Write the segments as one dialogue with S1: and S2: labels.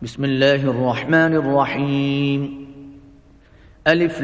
S1: بسم الله الرحمن الرحيم. ألف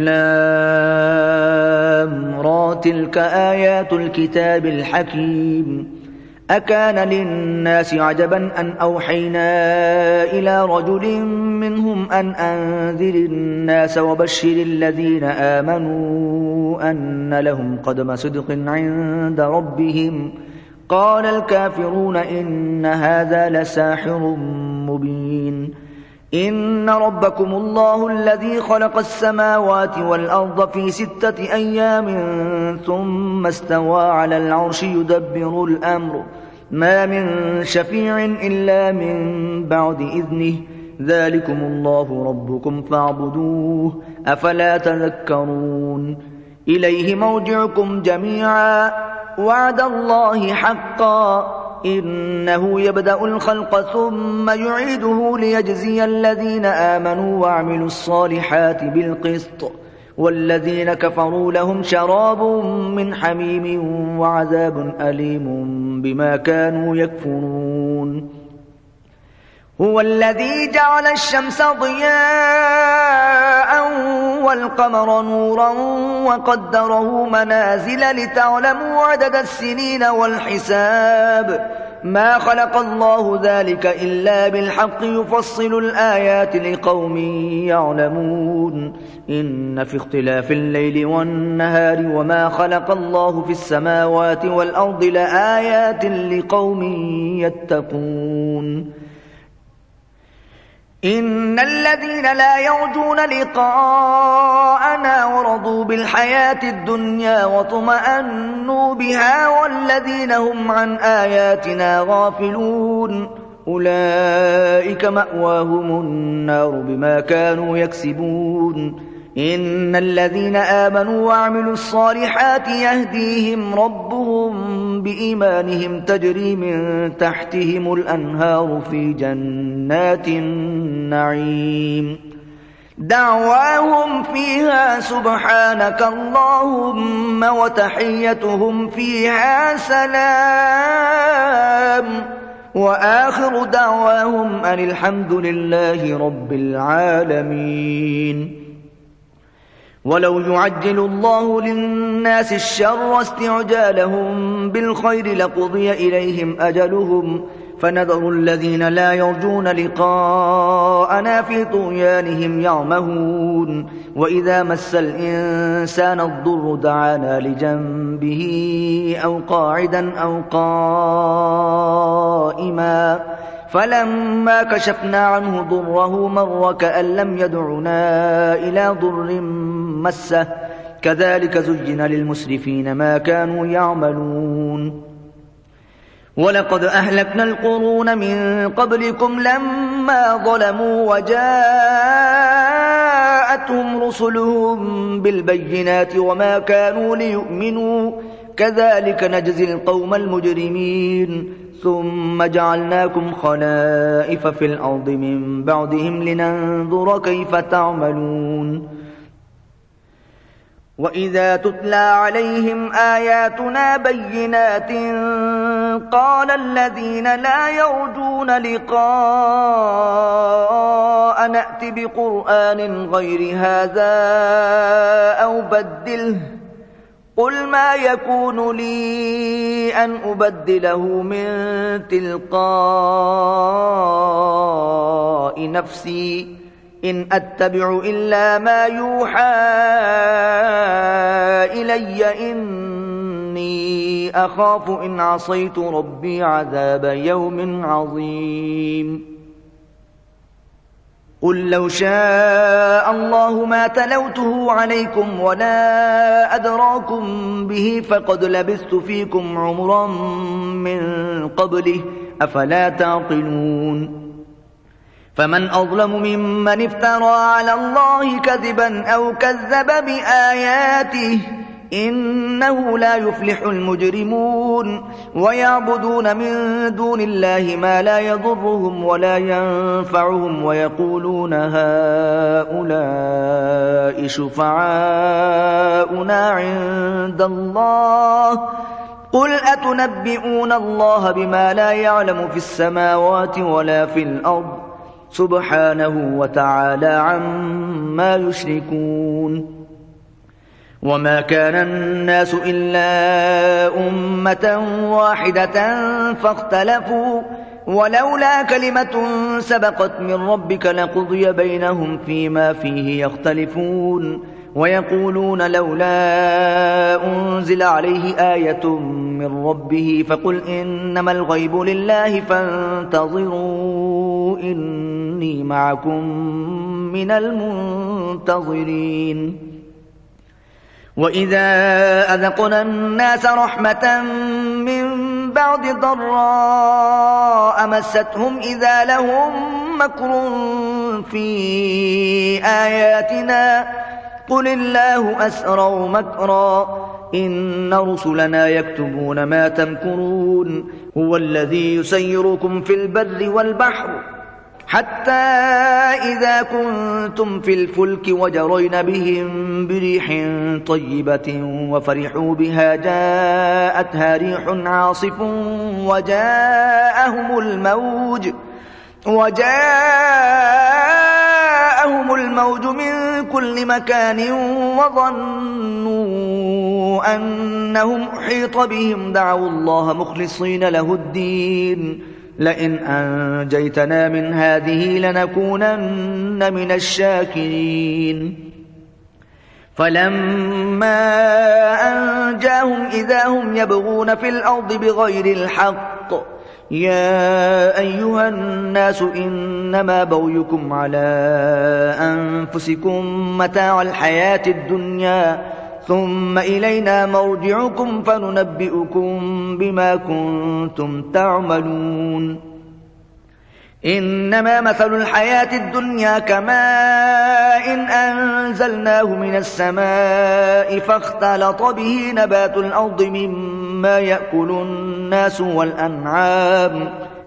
S1: لام را تلك آيات الكتاب الحكيم. أكان للناس عجبا أن أوحينا إلى رجل منهم أن أنذر الناس وبشر الذين آمنوا أن لهم قدم صدق عند ربهم. قال الكافرون إن هذا لساحر مبين. إن ربكم الله الذي خلق السماوات والأرض في 6 أيام ثم استوى على العرش يدبر الأمر ما من شفيع إلا من بعد إذنه ذلكم الله ربكم فاعبدوه أفلا تذكرون. إليه مرجعكم جميعا وعد الله حقا إنه يبدأ الخلق ثم يعيده ليجزي الذين آمنوا وعملوا الصالحات بالقسط والذين كفروا لهم شراب من حميم وعذاب أليم بما كانوا يكفرون. هو الذي جعل الشمس ضياء والقمر نورا وقدره منازل لتعلموا عدد السنين والحساب ما خلق الله ذلك إلا بالحق يفصل الآيات لقوم يعلمون. إن في اختلاف الليل والنهار وما خلق الله في السماوات والأرض لآيات لقوم يتقون. إن الذين لا يرجون لقاءنا ورضوا بالحياة الدنيا واطمأنوا بها والذين هم عن آياتنا غافلون أولئك مأواهم النار بما كانوا يكسبون. إن الذين آمنوا وعملوا الصالحات يهديهم ربهم بإيمانهم تجري من تحتهم الأنهار في جنات النعيم دعواهم فيها سبحانك اللهم وتحيتهم فيها سلام وآخر دعواهم أن الحمد لله رب العالمين. ولو يعجل الله للناس الشر استعجالهم بالخير لقضي إليهم أجلهم فنذر الذين لا يرجون لقاءنا في طغيانهم يعمهون. وإذا مس الإنسان الضر دعانا لجنبه أو قاعدا أو قائما فلما كشفنا عنه ضره مر كأن لم يدعنا إلى ضر مسه كذلك زين للمسرفين ما كانوا يعملون. ولقد أهلكنا القرون من قبلكم لما ظلموا وجاءتهم رسلهم بالبينات وما كانوا ليؤمنوا كذلك نجزي القوم المجرمين. ثم جعلناكم خلائف في الأرض من بعدهم لننظر كيف تعملون. وإذا تتلى عليهم آياتنا بينات قال الذين لا يرجون لقاء نأت بقرآن غير هذا أو بدله قل ما يكون لي أن أبدله من تلقاء نفسي إن أتبع إلا ما يوحى إلي إني أخاف إن عصيت ربي عذاب يوم عظيم. قل لو شاء الله ما تلوته عليكم ولا أدراكم به فقد لبثت فيكم عمرا من قبله أفلا تعقلون. فمن أظلم ممن افترى على الله كذبا أو كذب بآياته إنه لا يفلح المجرمون. ويعبدون من دون الله ما لا يضرهم ولا ينفعهم ويقولون هؤلاء شفعاؤنا عند الله قل أتنبئون الله بما لا يعلم في السماوات ولا في الأرض سبحانه وتعالى عما يشركون. وما كان الناس إلا أمة واحدة فاختلفوا ولولا كلمة سبقت من ربك لقضي بينهم فيما فيه يختلفون. ويقولون لولا أنزل عليه آية من ربه فقل إنما الغيب لله فانتظروا إني معكم من المنتظرين. وإذا أذقنا الناس رحمة من بعد ضراء مستهم إذا لهم مكر في آياتنا قل الله أسرع مكرا إن رسلنا يكتبون ما تمكرون. هو الذي يسيركم في البر والبحر حتى إذا كنتم في الفلك وجرين بهم بريح طيبة وفرحوا بها جاءتها ريح عاصف وجاءهم الموج من كل مكان وظنوا أنهم أحيط بهم دعوا الله مخلصين له الدين لئن أنجيتنا من هذه لنكونن من الشاكرين. فلما أنجاهم إذا هم يبغون في الأرض بغير الحق يا أيها الناس إنما بغيكم على أنفسكم متاع الحياة الدنيا ثم إلينا مرجعكم فننبئكم بما كنتم تعملون. إنما مثل الحياة الدنيا كماء إن أنزلناه من السماء فاختلط به نبات الأرض مما يأكل الناس والأنعام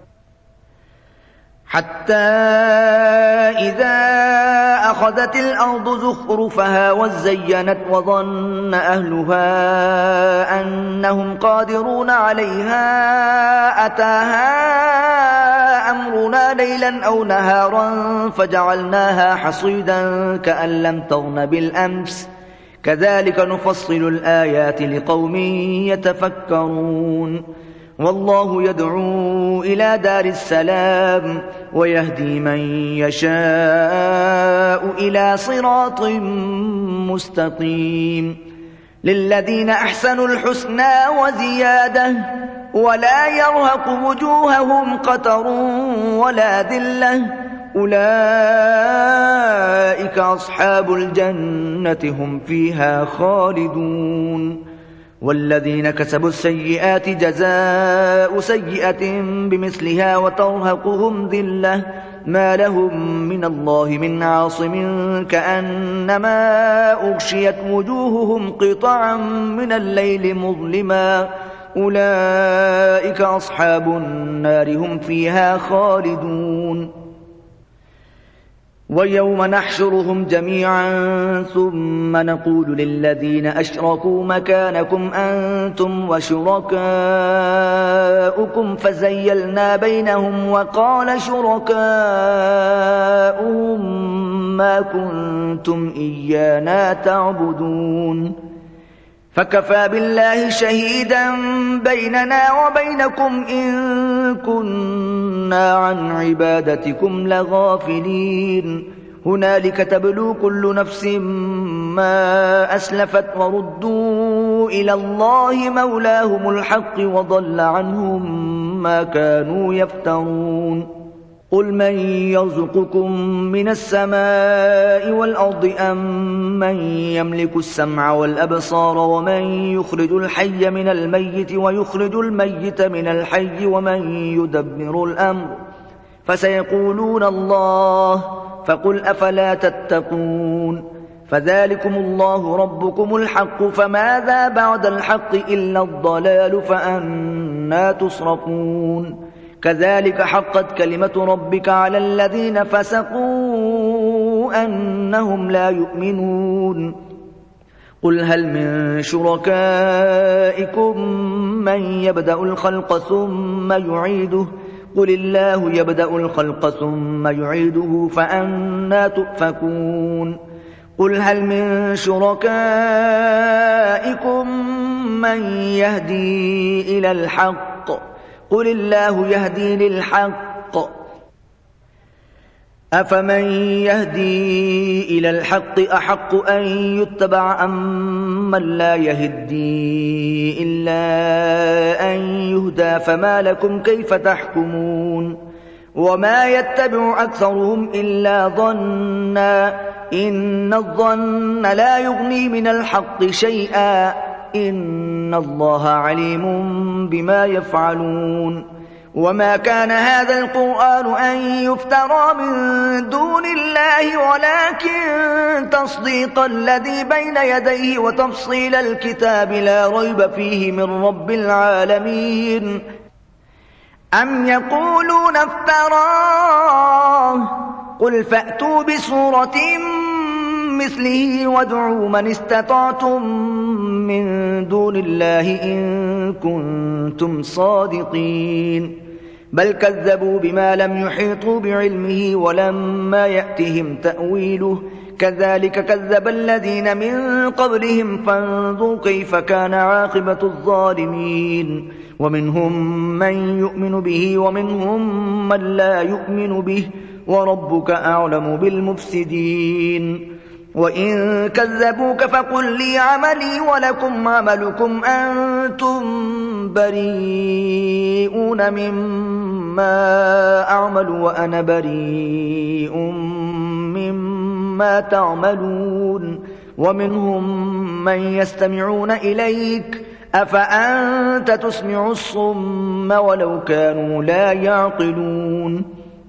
S1: حتى إذا أخذت الأرض زخرفها وزينت وظن أهلها أنهم قادرون عليها أتاها أمرنا ليلا أو نهارا فجعلناها حصيدا كأن لم تغن بالأمس كذلك نفصل الآيات لقوم يتفكرون. والله يدعو إلى دار السلام ويهدي من يشاء إلى صراط مستقيم. للذين أحسنوا الحسنى وزيادة ولا يرهق وجوههم قتر ولا ذلة أولئك أصحاب الجنة هم فيها خالدون. والذين كسبوا السيئات جزاء سيئة بمثلها وترهقهم ذلة ما لهم من الله من عاصم كأنما أغشيت وجوههم قطعا من الليل مظلما أولئك أصحاب النار هم فيها خالدون. ويوم نحشرهم جميعا ثم نقول للذين أشركوا مكانكم أنتم وشركاؤكم فزيلنا بينهم وقال شركاؤهم ما كنتم إيانا تعبدون فكفى بالله شهيدا بيننا وبينكم إن كنا عن عبادتكم لغافلين. هنالك تبلو كل نفس ما أسلفت وردوا إلى الله مولاهم الحق وضل عنهم ما كانوا يفترون. قل من يرزقكم من السماء والأرض أم من يملك السمع والأبصار ومن يخرج الحي من الميت ويخرج الميت من الحي ومن يدبر الأمر فسيقولون الله فقل أفلا تتقون. فذلكم الله ربكم الحق فماذا بعد الحق إلا الضلال فأنا تصرفون. كذلك حقت كلمة ربك على الذين فسقوا أنهم لا يؤمنون. قل هل من شركائكم من يبدأ الخلق ثم يعيده قل الله يبدأ الخلق ثم يعيده فأنى تؤفكون قل هل من شركائكم من يهدي إلى الحق قل الله يهدي للحق أفمن يهدي إلى الحق أحق أن يتبع أم من لا يهدي إلا أن يهدى فما لكم كيف تحكمون وما يتبع أكثرهم إلا ظنا إن الظن لا يغني من الحق شيئا إن الله عليم بما يفعلون وما كان هذا القرآن أن يفترى من دون الله ولكن تصديق الذي بين يديه وتفصيل الكتاب لا ريب فيه من رب العالمين أم يقولون افتراه قل فأتوا بسورة مثله وادعوا من استطعتم من دون الله إن كنتم صادقين بل كذبوا بما لم يحيطوا بعلمه ولما يأتهم تأويله كذلك كذب الذين من قبلهم فانظروا كيف كان عاقبة الظالمين ومنهم من يؤمن به ومنهم من لا يؤمن به وربك أعلم بالمفسدين وإن كذبوك فقل لي عملي ولكم عملكم أنتم بريئون مما أعمل وأنا بريء مما تعملون ومنهم من يستمعون إليك أفأنت تسمع الصم ولو كانوا لا يعقلون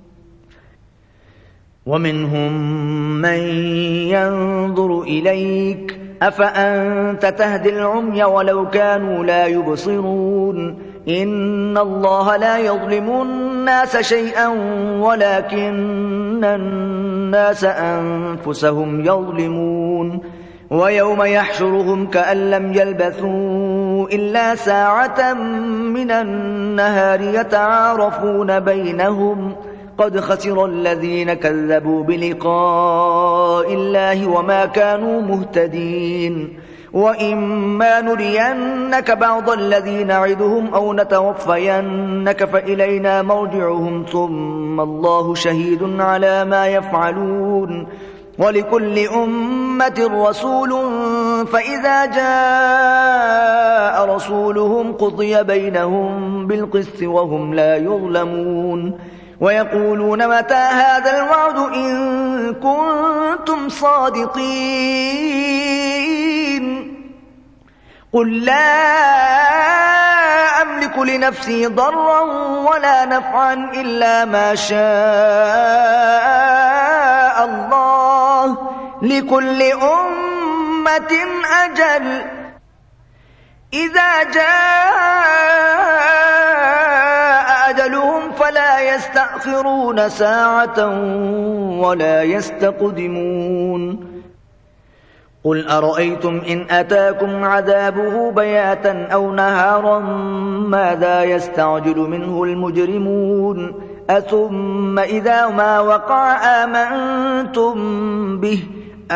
S1: ومنهم من ينظر إليك أفأنت تهدي العمي ولو كانوا لا يبصرون إن الله لا يظلم الناس شيئا ولكن الناس أنفسهم يظلمون ويوم يحشرهم كأن لم يلبثوا إلا ساعة من النهار يتعارفون بينهم قد خسر الذين كذبوا بلقاء الله وما كانوا مهتدين وإما نرينك بعض الذين نعدهم أو نتوفينك فإلينا مرجعهم ثم الله شهيد على ما يفعلون ولكل أمة رسول فإذا جاء رسولهم قضي بينهم بالقسط وهم لا يظلمون ويقولون متى هذا الوعد إن كنتم صادقين قل لا أملك لنفسي ضرا ولا نفعا إلا ما شاء الله لكل أمة أجل إذا جاء أجلهم فلا يستأخرون ساعة ولا يستقدمون قل أرأيتم إن أتاكم عذابه بياتا أو نهارا ماذا يستعجل منه المجرمون أثم إذا ما وقع آمنتم به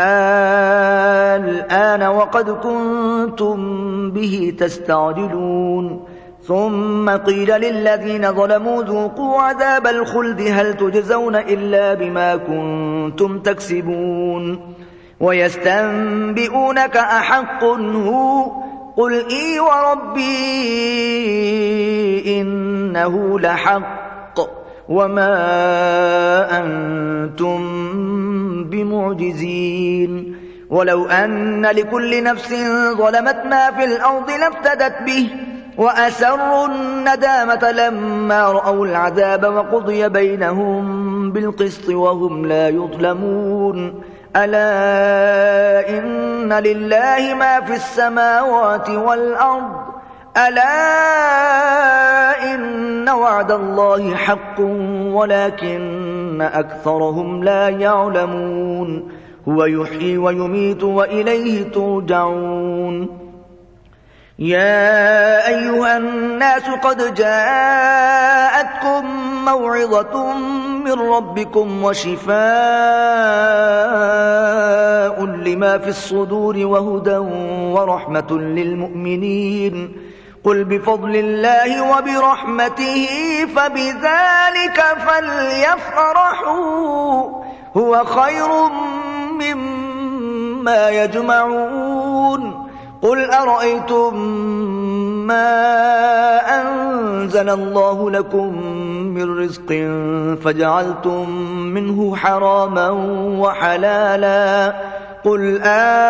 S1: الآن وقد كنتم به تستعجلون ثم قيل للذين ظلموا ذوقوا عذاب الخلد هل تجزون إلا بما كنتم تكسبون ويستنبئونك أحق هو قل إي وربي إنه لحق وما أنتم بمعجزين ولو أن لكل نفس ظلمت ما في الأرض لافتدت به وأسروا الندامة لما رأوا العذاب وقضي بينهم بالقسط وهم لا يظلمون ألا إن لله ما في السماوات والأرض ألا إن وعد الله حق ولكن أكثرهم لا يعلمون هو يحيي ويميت وإليه ترجعون يا أيها الناس قد جاءتكم موعظة من ربكم وشفاء لما في الصدور وهدى ورحمة للمؤمنين قل بفضل الله وبرحمته فبذلك فليفرحوا هو خير مما يجمعون قل أرأيتم ما أنزل الله لكم من رزق فجعلتم منه حراما وحلالا قل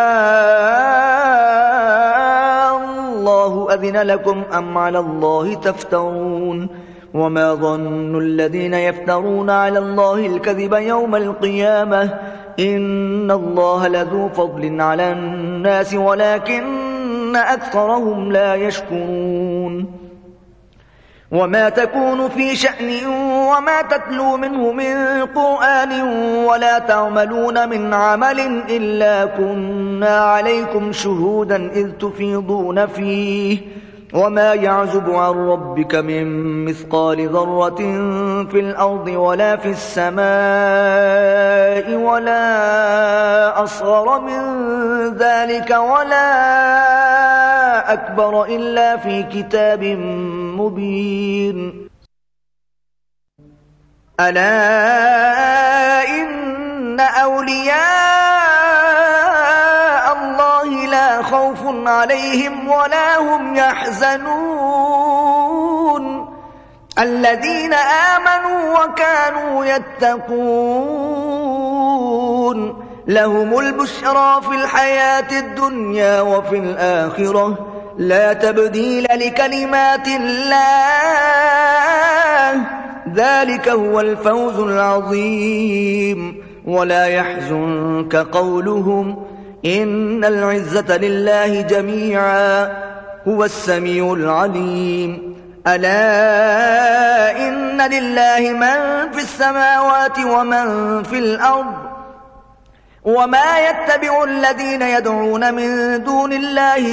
S1: الله أذن لكم أم على الله تفترون وما ظن الذين يفترون على الله الكذب يوم القيامة إن الله لذو فضل على الناس ولكن أكثرهم لا يشكرون وما تكون في شأن وما تتلو منه من قرآن ولا تعملون من عمل إلا كنا عليكم شهودا إذ تفيضون فيه وما يعزب عن ربك من مثقال ذرة في الأرض ولا في السماء ولا أصغر من ذلك ولا أكبر إلا في كتاب مبين ألا إن أولياء الله لا خوف عليهم ولا هم يحزنون الذين آمنوا وكانوا يتقون لهم البشرى في الحياة الدنيا وفي الآخرة لا تبديل لكلمات الله ذلك هو الفوز العظيم ولا يحزنك قولهم إن العزة لله جميعا هو السميع العليم ألا إن لله من في السماوات ومن في الأرض وما يتبع الذين يدعون من دون الله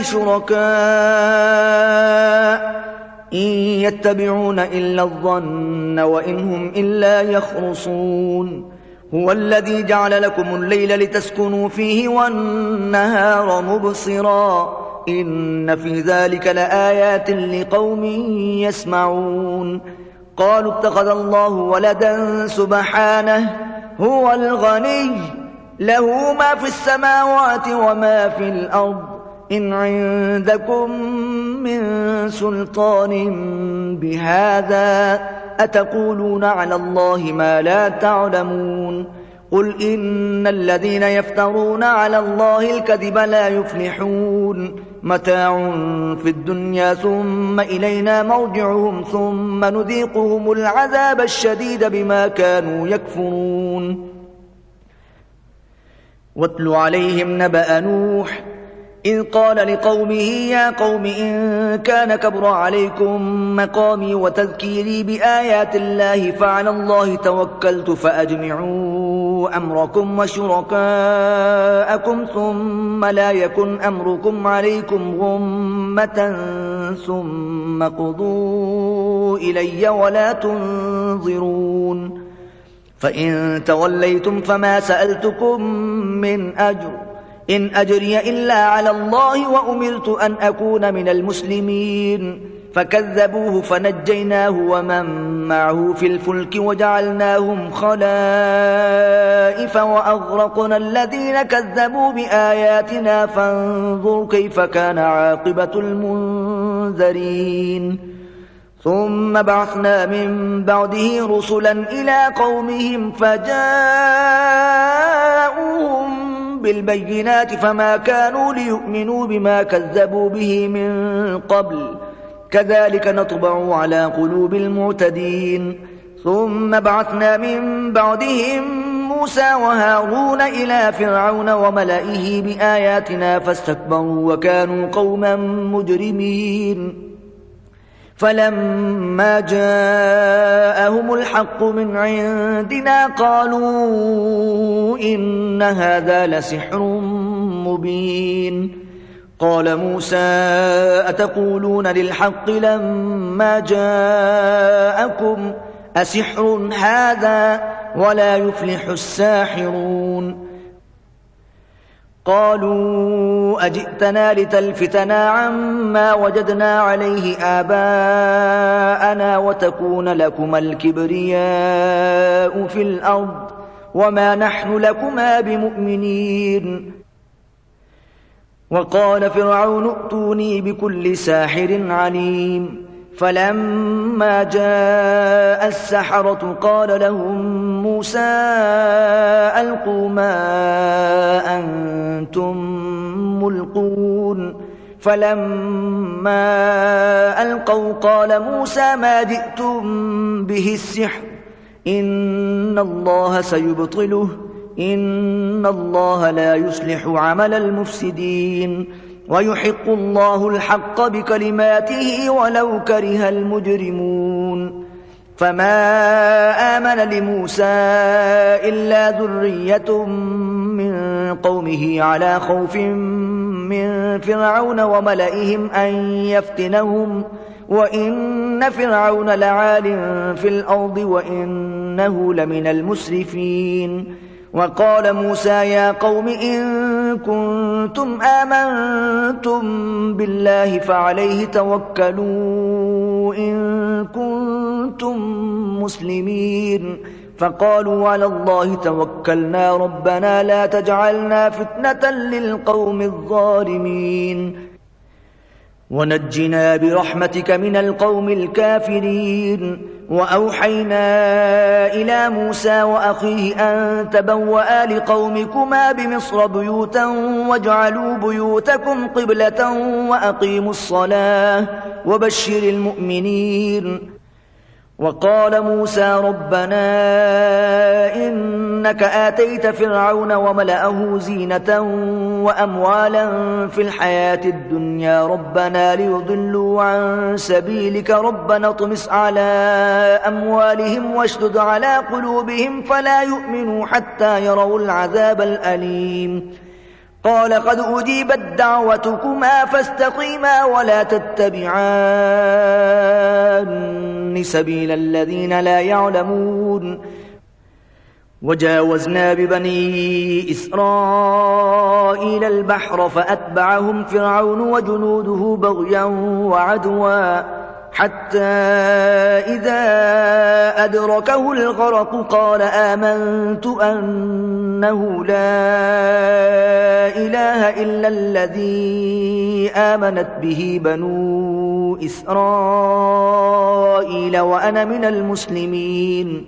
S1: شركاء إن يتبعون إلا الظن وإن هم إلا يخرصون هو الذي جعل لكم الليل لتسكنوا فيه والنهار مبصرا إن في ذلك لآيات لقوم يسمعون قالوا اتخذ الله ولدا سبحانه هو الغني له ما في السماوات وما في الأرض إن عندكم من سلطان بهذا أتقولون على الله ما لا تعلمون قل إن الذين يفترون على الله الكذب لا يفلحون متاع في الدنيا ثم إلينا مرجعهم ثم نذيقهم العذاب الشديد بما كانوا يكفرون واتل عليهم نبأ نوح إذ قال لقومه يا قوم إن كان كبر عليكم مقامي وتذكيري بآيات الله فعلى الله توكلت فأجمعوا أمركم وشركاءكم ثم لا يكن أمركم عليكم غمة ثم قضوا إلي ولا تنظرون فإن توليتم فما سألتكم من أجر إن أجري إلا على الله وأمرت أن أكون من المسلمين فكذبوه فنجيناه ومن معه في الفلك وجعلناهم خلائف وأغرقنا الذين كذبوا بآياتنا فانظر كيف كان عاقبة المنذرين ثم بعثنا من بعده رسلا إلى قومهم فجاءوهم بالبينات فما كانوا ليؤمنوا بما كذبوا به من قبل كذلك نطبع على قلوب المعتدين ثم بعثنا من بعدهم موسى وهارون إلى فرعون وملئه بآياتنا فاستكبروا وكانوا قوما مجرمين فلما جاءهم الحق من عندنا قالوا إن هذا لسحر مبين قال موسى أتقولون للحق لما جاءكم أسحر هذا ولا يفلح الساحرون قالوا أجئتنا لتلفتنا عما وجدنا عليه آباءنا وتكون لكما الكبرياء في الأرض وما نحن لكما بمؤمنين وقال فرعون ائتوني بكل ساحر عليم فلما جاء السحرة قال لهم موسى ألقوا ما أنتم ملقون فلما ألقوا قال موسى ما جئتم به السحر إن الله سيبطله إن الله لا يصلح عمل المفسدين ويحق الله الحق بكلماته ولو كره المجرمون فما آمن لموسى إلا ذرية من قومه على خوف من فرعون وملئهم أن يفتنهم وإن فرعون لعال في الأرض وإنه لمن المسرفين وقال موسى يا قوم إن كنتم آمنتم بالله فعليه توكلوا إن كنتم مسلمين فقالوا على الله توكلنا ربنا لا تجعلنا فتنة للقوم الظالمين ونجنا برحمتك من القوم الكافرين وأوحينا إلى موسى وأخيه أن تبوأ لقومكما بمصر بيوتا واجعلوا بيوتكم قبلة وأقيموا الصلاة وبشر المؤمنين وقال موسى ربنا إنك آتيت فرعون وملأه زينة وأموالا في الحياة الدنيا ربنا ليضلوا عن سبيلك ربنا اطمس على أموالهم واشدد على قلوبهم فلا يؤمنوا حتى يروا العذاب الأليم قال قد أجيبت دعوتكما فاستقيما ولا تتبعان سبيل الذين لا يعلمون وجاوزنا ببني إسرائيل البحر فأتبعهم فرعون وجنوده بغيا وعدوا حتى إذا أدركه الغرق قال آمنت أنه لا إله إلا الذي آمنت به بنو إسرائيل وأنا من المسلمين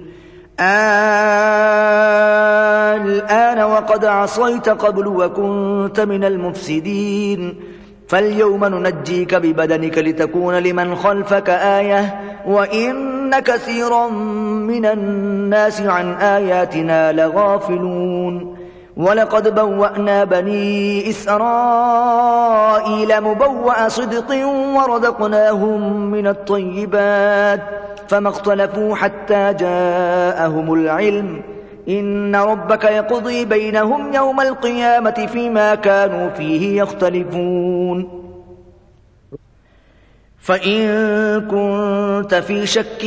S1: الآن وقد عصيت قبل وكنت من المفسدين فاليوم ننجيك ببدنك لتكون لمن خلفك آية وإن كثيرا من الناس عن آياتنا لغافلون ولقد بوأنا بني إسرائيل مبوأ صدق ورزقناهم من الطيبات فما اختلفوا حتى جاءهم العلم إن ربك يقضي بينهم يوم القيامة فيما كانوا فيه يختلفون فإن كنت في شك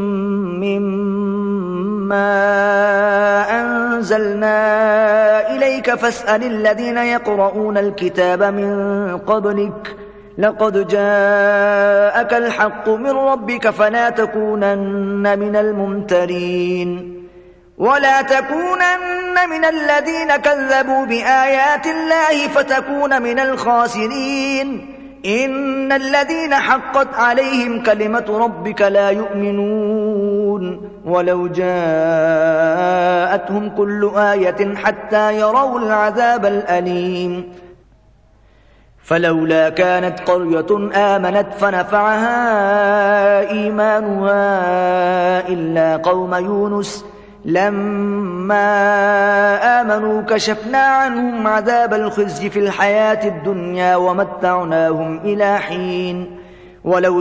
S1: مما أنزلنا إليك فاسأل الذين يقرؤون الكتاب من قبلك لقد جاءك الحق من ربك فلا تكونن من الممترين ولا تكونن من الذين كذبوا بآيات الله فتكون من الخاسرين إن الذين حقت عليهم كلمة ربك لا يؤمنون ولو جاءتهم كل آية حتى يروا العذاب الأليم فلولا كانت قرية آمنت فنفعها إيمانها إلا قوم يونس لما آمنوا كشفنا عنهم عذاب الخزي في الحياة الدنيا ومتعناهم إلى حين ولو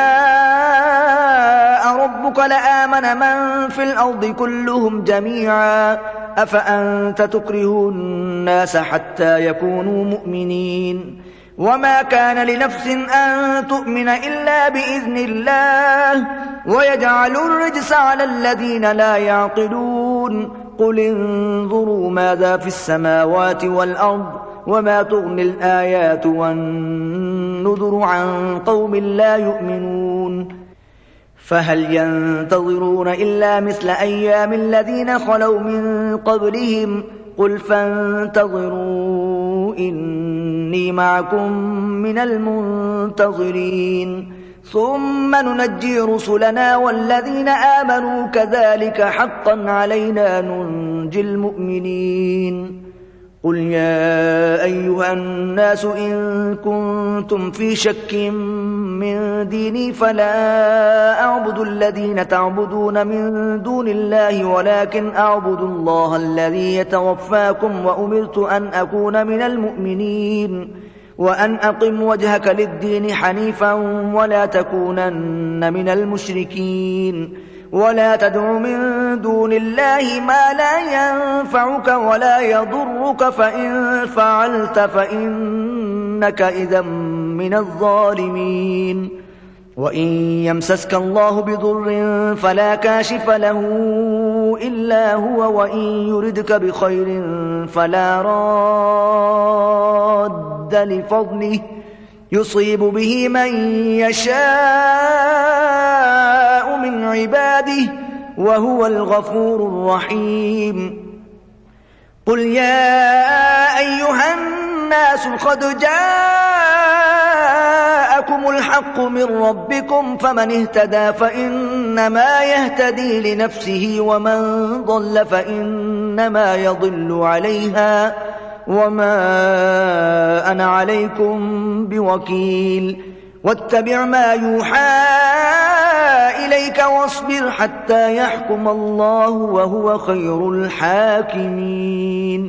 S1: شاء ربك لآمن من في الأرض كلهم جميعا أفأنت تكره الناس حتى يكونوا مؤمنين وما كان لنفس أن تؤمن إلا بإذن الله ويجعل الرجس على الذين لا يعقلون قل انظروا ماذا في السماوات والأرض وما تغني الآيات والنذر عن قوم لا يؤمنون فهل ينتظرون إلا مثل أيام الذين خلوا من قبلهم قل فانتظروا إني معكم من المنتظرين ثم ننجي رسلنا والذين آمنوا كذلك حقا علينا ننجي المؤمنين قل يا أيها الناس إن كنتم في شك من ديني فلا أعبد الذين تعبدون من دون الله ولكن أعبد الله الذي يتوفاكم وأمرت أن أكون من المؤمنين وأن أقم وجهك للدين حنيفا ولا تكونن من المشركين ولا تدع من دون الله ما لا ينفعك ولا يضرك فإن فعلت فإنك إذا من الظالمين وإن يمسسك الله بضر فلا كاشف له إلا هو وإن يردك بخير فلا راد لفضله يصيب به من يشاء من عباده وهو الغفور الرحيم قل يا أيها الناس قد جاءكم الحق من ربكم فمن اهتدى فإنما يهتدي لنفسه ومن ضل فإنما يضل عليها وما أنا عليكم بوكيل واتبع ما يوحى إليك واصبر حتى يحكم الله وهو خير الحاكمين